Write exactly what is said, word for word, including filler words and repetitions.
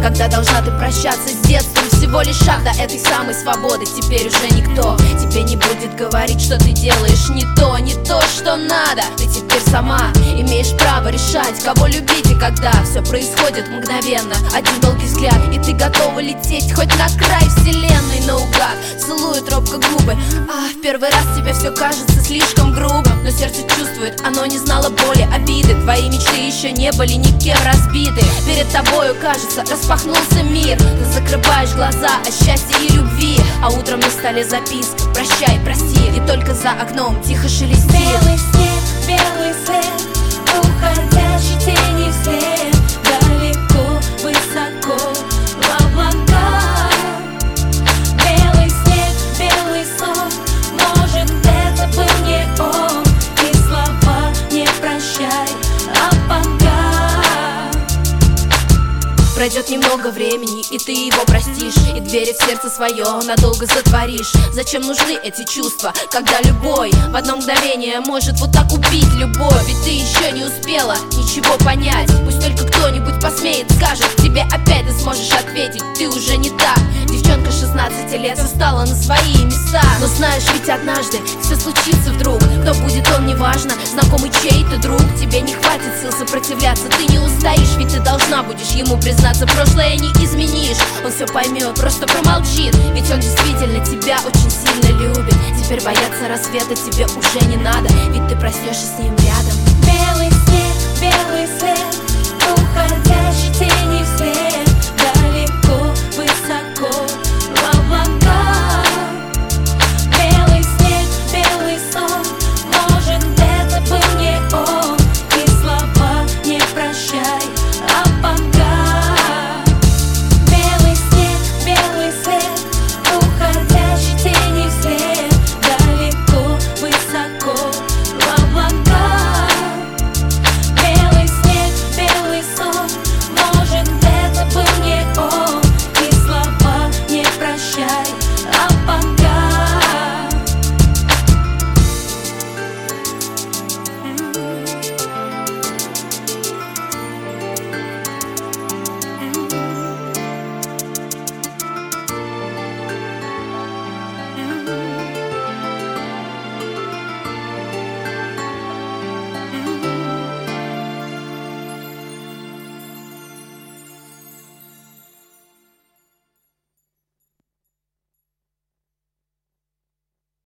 Когда должна ты прощаться с детством. Всего лишь шаг до этой самой свободы. Теперь уже никто тебе не будет говорить, что ты делаешь не то, не то, что надо. Ты теперь сама имеешь право решать, кого любить и когда. Все происходит мгновенно, один долгий взгляд, и ты готова лететь хоть на край вселенной наугад. Целует робко губы, а в первый раз тебе все кажется слишком грубо. Но сердце чувствует, оно не знало боли, обиды. Твои мечты еще не были никем разбиты. Перед тобою, кажется, распахнулся мир. Ты закрываешь глаза от счастья и любви, а утром на столе записка: прощай, прости. И только за окном тихо шелестит белый снег, белый след, уходящий тени вслед, далеко, высоко, в облака. Белый снег, белый сон, может, это был не он. И слова не прощай, а пока. Пройдет немного времени, и ты его простишь, и двери в сердце свое надолго затворишь. Зачем нужны эти чувства, когда любой в одно мгновение может вот так убить любовь? Ведь ты еще не успела ничего понять. Пусть только кто-нибудь посмеет, скажет тебе опять, ты сможешь ответить: ты уже не та. Девчонка шестнадцати лет встала на свои места. Но знаешь, ведь однажды все случится вдруг. Кто будет он, неважно, знакомый чей-то друг. Тебе не хватит сил сопротивляться, ты не устоишь, ведь ты должна будешь ему признаться. Прошлое не изменишь, он все поймет, просто промолчит. Ведь он действительно тебя очень сильно любит. Теперь бояться рассвета тебе уже не надо, ведь ты проснешься с ним рядом.